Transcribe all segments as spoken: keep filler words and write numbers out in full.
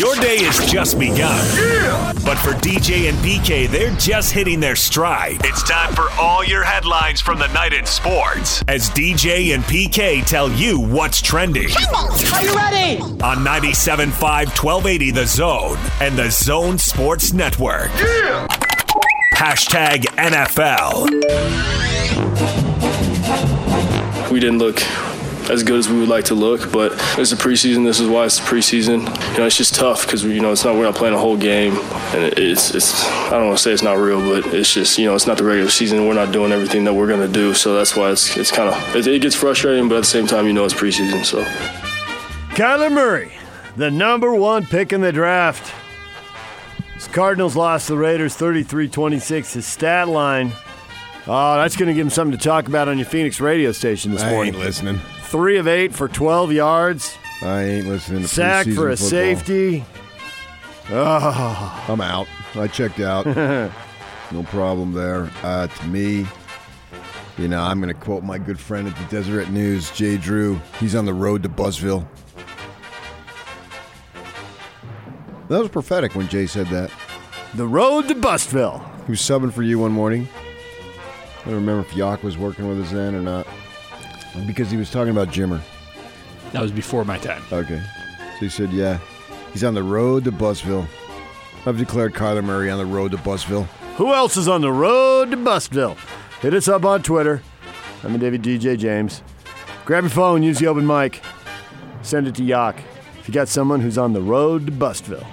Your day is just begun. Yeah! But for D J and P K, they're just hitting their stride. It's time for all your headlines from the night in sports as D J and P K tell you what's trending. Are you ready? On ninety-seven point five, twelve eighty The Zone and the Zone Sports Network. Yeah! Hashtag N F L. We didn't look as good as we would like to look, but it's a preseason. This is why it's the preseason. You know, it's just tough because you know it's not we're not playing a whole game, and it, it's it's I don't want to say it's not real, but it's just you know it's not the regular season. We're not doing everything that we're gonna do, so that's why it's it's kind of it, it gets frustrating, but at the same time, you know it's preseason. So, Kyler Murray, the number one pick in the draft. His Cardinals lost the Raiders thirty-three twenty-six. His stat line. Oh, that's going to give him something to talk about on your Phoenix radio station this I morning. I ain't listening. Three of eight for twelve yards. I ain't listening to sack for a football. Safety. Oh. I'm out. I checked out. No problem there. Uh, to me, you know, I'm going to quote my good friend at the Deseret News, Jay Drew. He's on the road to Buzzville. That was prophetic when Jay said that. The road to Buzzville. He was subbing for you one morning. I don't remember if Yak was working with us then or not. Because he was talking about Jimmer. That was before my time. Okay. So he said, yeah, he's on the road to Buzzville. I've declared Kyler Murray on the road to Buzzville. Who else is on the road to Buzzville? Hit us up on Twitter. I'm David D J James. Grab your phone, use the open mic. Send it to Yak if you got someone who's on the road to Buzzville.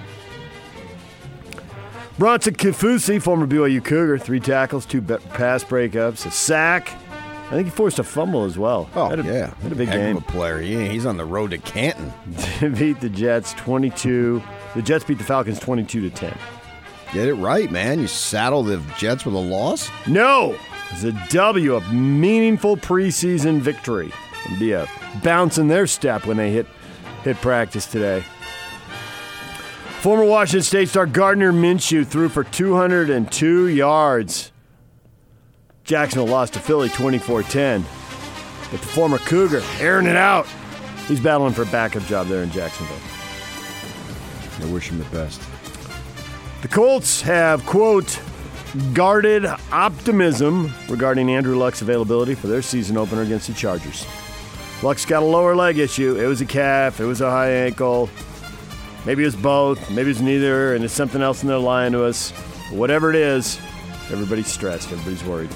Bronson Kafusi, former B Y U Cougar, three tackles, two pass breakups, a sack. I think he forced a fumble as well. Oh, had a, yeah. Had a big Heck game. of a player. Yeah, he's on the road to Canton. Beat the Jets twenty-two. The Jets beat the Falcons twenty-two to ten. Get it right, man. You saddle the Jets with a loss? No! It's a W, a meaningful preseason victory. It'd be a bounce in their step when they hit, hit practice today. Former Washington State star Gardner Minshew threw for two hundred two yards. Jacksonville lost to Philly twenty-four ten. But the former Cougar airing it out. He's battling for a backup job there in Jacksonville. I wish him the best. The Colts have, quote, guarded optimism regarding Andrew Luck's availability for their season opener against the Chargers. Luck's got a lower leg issue. It was a calf. It was a high ankle. Maybe it was both, maybe it's neither, and it's something else and they're lying to us. Whatever it is, everybody's stressed, everybody's worried.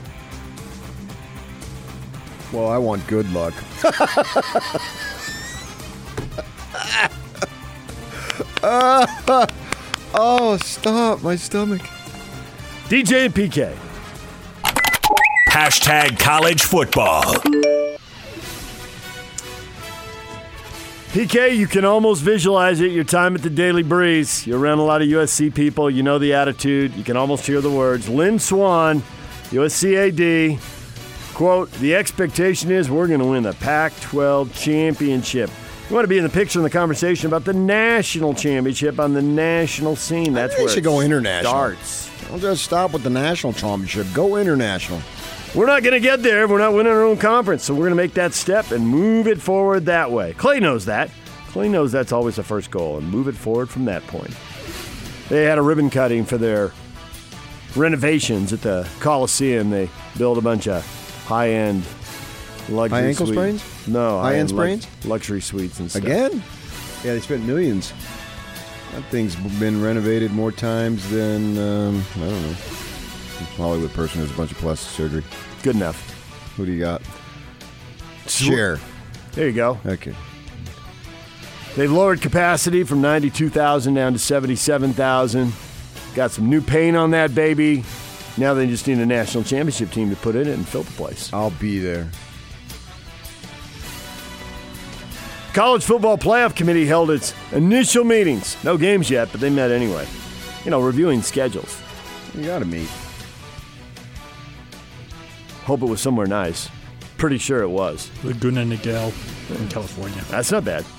Well, I want good luck. uh, oh, stop, my stomach. D J and P K. Hashtag college football. P K, you can almost visualize it. Your time at the Daily Breeze. You're around a lot of U S C people. You know the attitude. You can almost hear the words. Lynn Swann, U S C A D, quote, the expectation is we're going to win the Pac twelve championship. You want to be in the picture in the conversation about the national championship on the national scene. That's where it should go international. Starts. Don't just stop with the national championship. Go international. We're not going to get there. We're not winning our own conference, so we're going to make that step and move it forward that way. Clay knows that. Clay knows that's always the first goal, and move it forward from that point. They had a ribbon cutting for their renovations at the Coliseum. They built a bunch of high-end luxury High ankle suites. sprains? No. High-end high-end sprains? lux- luxury suites and stuff. Again? Yeah, they spent millions. That thing's been renovated more times than, um, I don't know. Hollywood person has a bunch of plastic surgery. Good enough. Who do you got? Share. There you go. Okay. They've lowered capacity from ninety-two thousand down to seventy-seven thousand. Got some new paint on that baby. Now they just need a national championship team to put in it and fill the place. I'll be there. College Football Playoff Committee held its initial meetings. No games yet, but they met anyway. You know, reviewing schedules. You got to meet. Hope it was somewhere nice. Pretty sure it was. Laguna Niguel in California. That's not bad.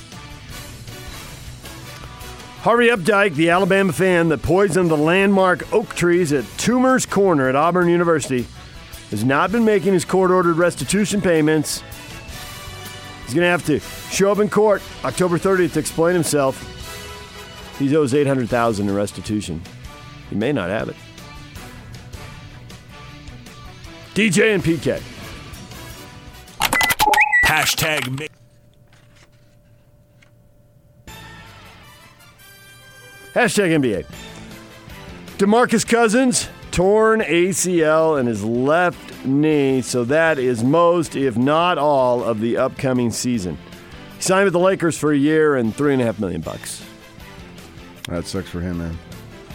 Harvey Updike, the Alabama fan that poisoned the landmark oak trees at Toomer's Corner at Auburn University, has not been making his court-ordered restitution payments. He's going to have to show up in court October thirtieth to explain himself. He owes eight hundred thousand dollars in restitution. He may not have it. D J and P K. Hashtag. Ma- Hashtag N B A. DeMarcus Cousins, torn A C L in his left knee, so that is most, if not all, of the upcoming season. He signed with the Lakers for a year and three and a half million bucks. That sucks for him, man.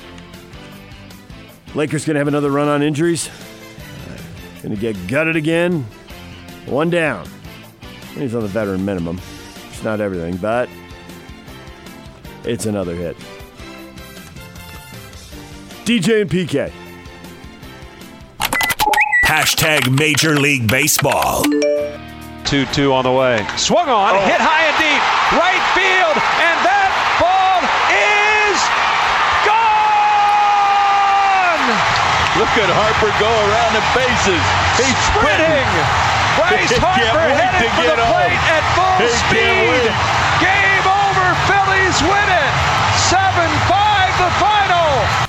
Lakers gonna have another run on injuries. Gonna get gutted again. One down. He's on the veteran minimum. It's not everything, but it's another hit. D J and P K. Hashtag Major League Baseball. two two on the way. Swung on, hit high and deep. Right field, and that ball is gone! Look at Harper go around the bases. He's Sprinting! Bryce Harper headed for the plate at full speed. Game over. Phillies win it. seven five the final.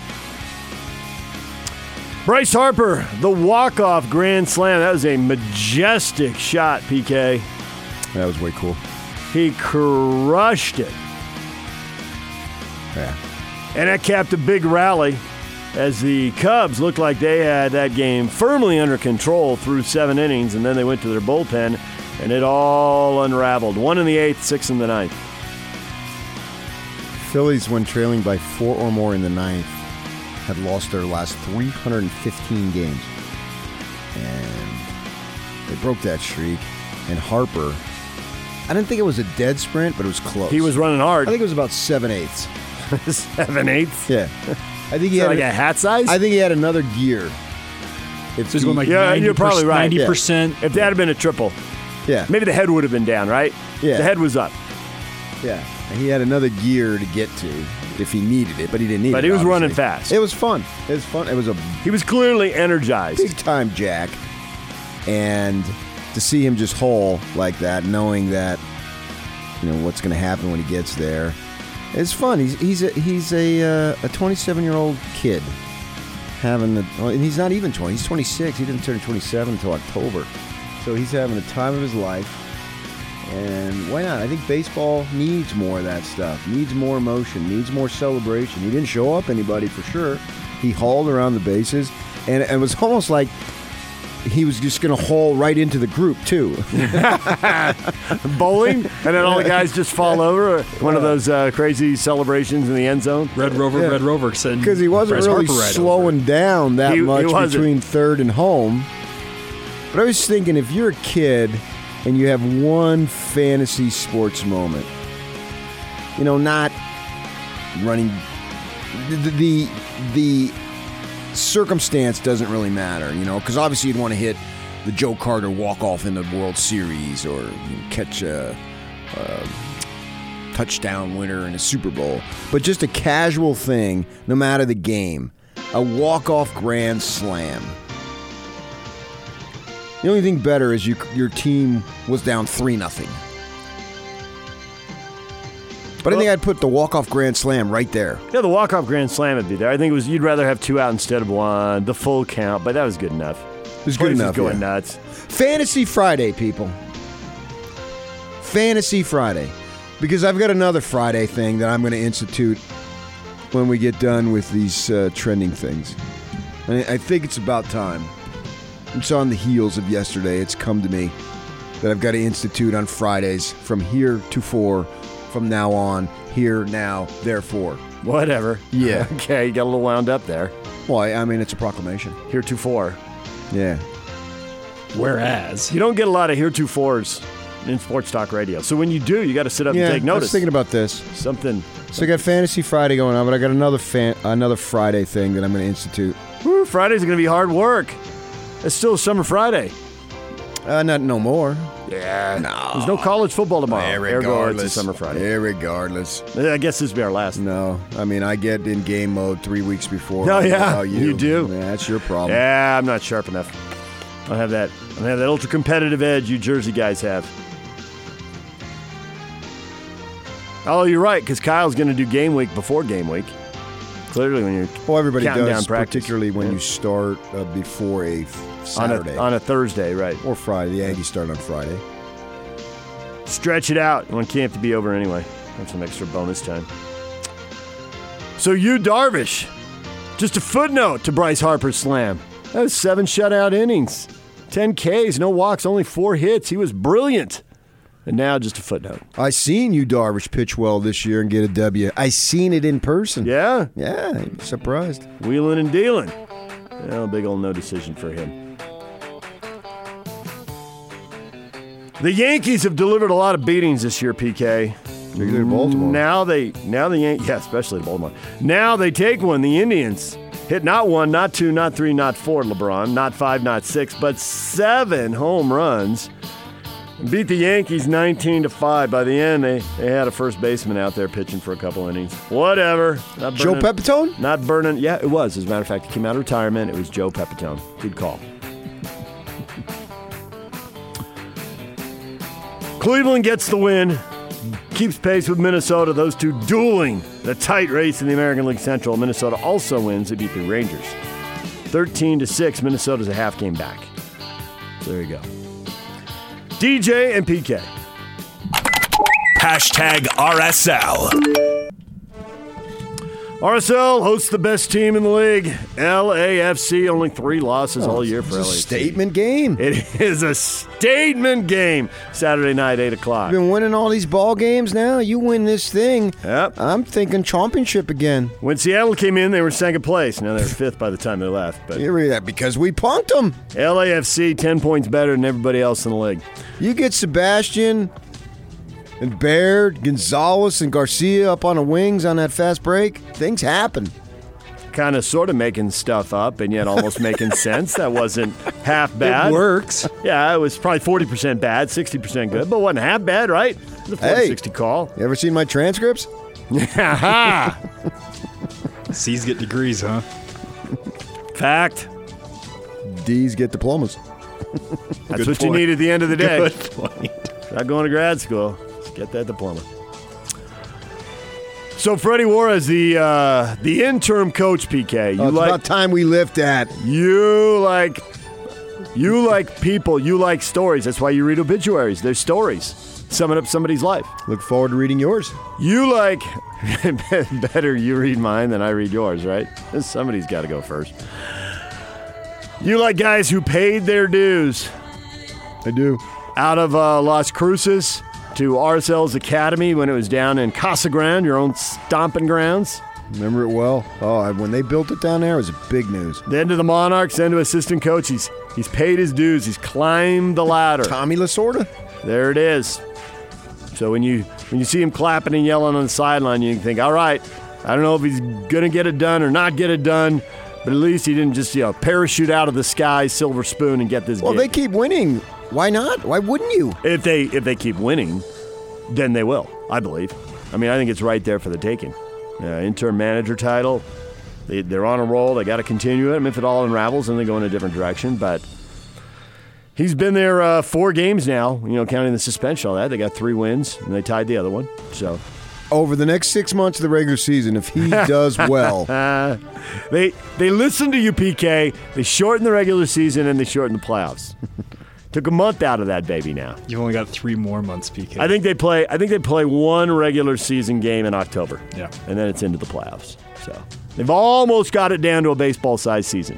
Bryce Harper, the walk-off grand slam. That was a majestic shot, P K. That was way cool. He crushed it. Yeah. And that capped a big rally as the Cubs looked like they had that game firmly under control through seven innings, and then they went to their bullpen, and it all unraveled. One in the eighth, six in the ninth. Phillies, when trailing by four or more in the ninth, had lost their last three hundred fifteen games. And they broke that streak. And Harper, I didn't think it was a dead sprint, but it was close. He was running hard. I think it was about seven eighths. Seven eighths? Yeah. I think he Is that had like a hat size? I think he had another gear. If So he's going like Yeah, ninety you're probably right. ninety percent. If that had been a triple, yeah, maybe the head would have been down, right? Yeah. The head was up. yeah, and he had another gear to get to if he needed it, but he didn't need it. But he was obviously. running fast. It was fun. It was fun. It was a He was clearly energized. big time jack, and to see him just haul like that, knowing that you know what's going to happen when he gets there, it's fun. He's he's a he's a uh, a twenty-seven year old kid having the, well, and he's not even twenty. He's twenty-six. He didn't turn twenty-seven until October, so he's having the time of his life. And why not? I think baseball needs more of that stuff. Needs more emotion. Needs more celebration. He didn't show up anybody for sure. He hauled around the bases, and, and it was almost like he was just going to haul right into the group too. Bowling, and then all the guys just fall over. One of those uh, crazy celebrations in the end zone. Red Rover, Yeah. Red Rover. send Because he wasn't Bryce really Harper right slowing over. down that He- he much wasn't. between third and home. But I was thinking, if you're a kid and you have one fantasy sports moment, you know, not running, the the, the circumstance doesn't really matter, you know, because obviously you'd want to hit the Joe Carter walk-off in the World Series or catch a, a touchdown winner in a Super Bowl. But just a casual thing, no matter the game, a walk-off grand slam. The only thing better is you, your team was down three nothing. But I think I'd put the walk-off grand slam right there. Yeah, the walk-off grand slam would be there. I think it was you'd rather have two out instead of one, the full count, but that was good enough. It was good Place is enough. going yeah. nuts. Fantasy Friday, people. Fantasy Friday. Because I've got another Friday thing that I'm going to institute when we get done with these uh, trending things. And I think it's about time. It's on the heels of yesterday. It's come to me that I've got to institute on Fridays from here to four, from now on, here, now, therefore. Whatever. Yeah. Okay, you got a little wound up there. Well, I I mean, it's a proclamation. Heretofore. Yeah. Whereas, You don't get a lot of heretofores in sports talk radio. So when you do, you got to sit up Yeah, and take I notice. was thinking about this. Something. So I got Fantasy Friday going on, but I got another fan, another Friday thing that I'm going to institute. Woo, Friday's going to be hard work. It's still Summer Friday. Uh, not no more. Yeah. No. There's no college football tomorrow. Ergo, it's a Summer Friday. Irregardless. I guess this will be our last. No, I mean I get in game mode three weeks before. Oh, I don't know yeah, about you. you do. Yeah, that's your problem. Yeah, I'm not sharp enough. I don't have that. I don't have that ultra competitive edge you Jersey guys have. Oh, you're right, because Kyle's going to do game week before game week. Clearly, when you're well, everybody counting does, down practice. particularly when Yeah. you start uh, before a Saturday. On a, on a Thursday, right. Or Friday. The Yankees start on Friday. Stretch it out. You want camp to be over anyway. Have some extra bonus time. So you, Darvish, just a footnote to Bryce Harper's slam. That was seven shutout innings, ten Ks, no walks, only four hits. He was brilliant. And now just a footnote. I seen you, Darvish, pitch well this year and get a W. I seen it in person. Yeah? Yeah, I'm surprised. Wheeling and dealing. Well, big old no decision for him. The Yankees have delivered a lot of beatings this year, P K. Particularly Baltimore. Now they, now the Yankees, yeah, especially Baltimore. Now they take one. The Indians hit not one, not two, not three, not four, LeBron, not five, not six, but seven home runs. Beat the Yankees nineteen to five. By the end, they, they had a first baseman out there pitching for a couple innings. Whatever. Not Joe burning, Pepitone? Not burning. Yeah, it was. As a matter of fact, he came out of retirement. It was Joe Pepitone. Good call. Cleveland gets the win. Keeps pace with Minnesota. Those two dueling the tight race in the American League Central. Minnesota also wins. They beat the Rangers. thirteen to six. Minnesota's a half game back. So there you go. D J and P K. Hashtag R S L. R S L hosts the best team in the league. L A F C, only three losses Oh, all year for L A F C. It's a statement game. It is a statement game. Saturday night, eight o'clock. You've been winning all these ball games now. You win this thing. Yep. I'm thinking championship again. When Seattle came in, they were second place. Now they're fifth by the time they left. But You read that because we punked them. L A F C, ten points better than everybody else in the league. You get Sebastian and Baird, Gonzalez, and Garcia up on the wings on that fast break. Things happen. Kind of sort of making stuff up and yet almost making sense. That wasn't half bad. It works. Yeah, it was probably forty percent bad, sixty percent good, but wasn't half bad, right? It was a forty sixty call. You ever seen my transcripts? C's get degrees, huh? Fact. D's get diplomas. That's Good what you point. need at the end of the day. Good point. Not going to grad school. Just get that diploma. So Freddie Juarez, the uh, the interim coach, P K. You Oh, it's like about time we lift that. you like you like people. You like stories. That's why you read obituaries. They're stories summing up somebody's life. Look forward to reading yours. You like better. You read mine than I read yours, right? Somebody's got to go first. You like guys who paid their dues. I do. Out of uh, Las Cruces to R S L's Academy when it was down in Casa Grande, your own stomping grounds. Remember it well. Oh, when they built it down there, it was big news. Then to the Monarchs, then to assistant coach. He's, he's paid his dues. He's climbed the ladder. Tommy Lasorda? There it is. So when you when you see him clapping and yelling on the sideline, you can think, all right, I don't know if he's going to get it done or not get it done, but at least he didn't just, you know, parachute out of the sky, silver spoon, and get this Well, gig. they keep winning. Why not? Why wouldn't you? If they if they keep winning, then they will, I believe. I mean, I think it's right there for the taking. Uh, interim manager title, they, they're on a roll. They got to continue it. I mean, if it all unravels, then they go in a different direction. But he's been there uh, four games now, you know, counting the suspension, all that. They got three wins, and they tied the other one. So Over the next six months of the regular season, if he does well. uh, they they listen to you, P K. They shorten the regular season, and they shorten the playoffs. Took a month out of that baby now. You've only got three more months, P K. I think they play. I think they play one regular season game in October. Yeah. and then it's into the playoffs. So they've almost got it down to a baseball-sized season.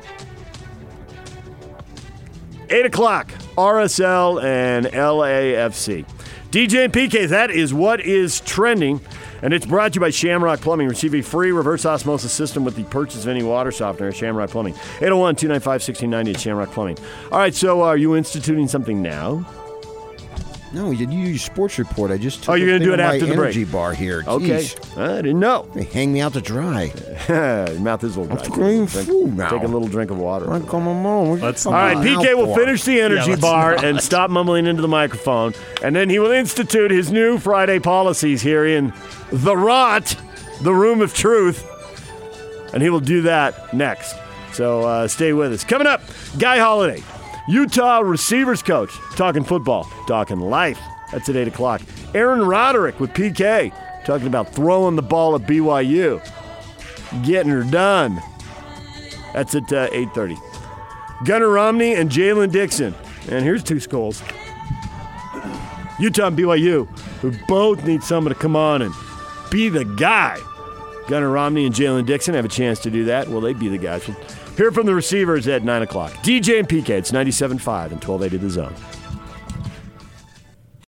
Eight o'clock. R S L and L A F C. D J and P K. That is what is trending, and it's brought to you by Shamrock Plumbing. Receive a free reverse osmosis system with the purchase of any water softener at Shamrock Plumbing. eight oh one, two nine five, one six nine zero at Shamrock Plumbing. All right. So are you instituting something now? No, you you use sports report. I just took Oh, you're a gonna thing do it of my after the break. energy bar here. Okay. Jeez. I didn't know. They hang me out to dry. Your mouth is a little dry. I'm green Drink- food now. Take a little drink of water. I come on. Let's All right, P K will finish the energy let's bar not. and stop mumbling into the microphone, and then he will institute his new Friday policies here in the Rot, the Room of Truth, and he will do that next. So uh, stay with us. Coming up, Guy Holiday, Utah receivers coach, talking football, talking life. That's at eight o'clock. Aaron Roderick with P K. talking about throwing the ball at B Y U, getting her done. That's at uh, eight thirty. Gunnar Romney and Jalen Dixon. And here's two skulls. Utah and B Y U, who both need someone to come on and be the guy. Gunnar Romney and Jalen Dixon have a chance to do that. Will they be the guys? We'll hear from the receivers at nine o'clock. D J and P K, it's ninety-seven point five and twelve eighty The Zone.